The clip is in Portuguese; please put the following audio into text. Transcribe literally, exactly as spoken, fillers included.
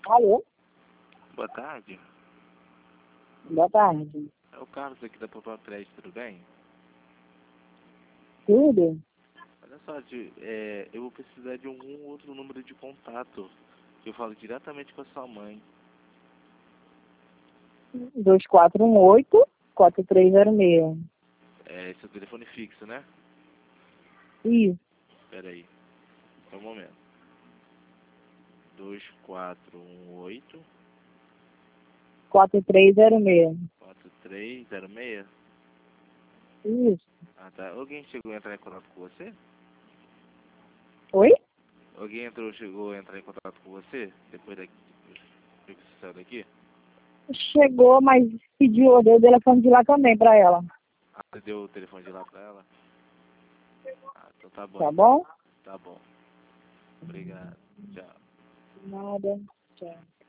Alô? Boa tarde. Boa tarde. É o Carlos aqui da Popular Prédio, tudo bem? Tudo? Olha só, de, é, eu vou precisar de algum outro número de contato, que eu falo diretamente com a sua mãe. dois quatro um oito, quatro três zero seis. É, esse é o telefone fixo, né? Isso. Espera aí, só um momento. dois quatro um oito, quatro três zero seis. quatro três zero seis. Isso. Ah, tá. Alguém chegou a entrar em contato com você? Oi? Alguém entrou, chegou a entrar em contato com você? Depois daqui, depois que você saiu daqui? Chegou, mas pediu, deu o telefone de lá também pra ela. Ah, você deu o telefone de lá pra ela? Ah, então tá bom, Tá então. bom? Tá bom. Obrigado. Tchau. Nada. Tchau.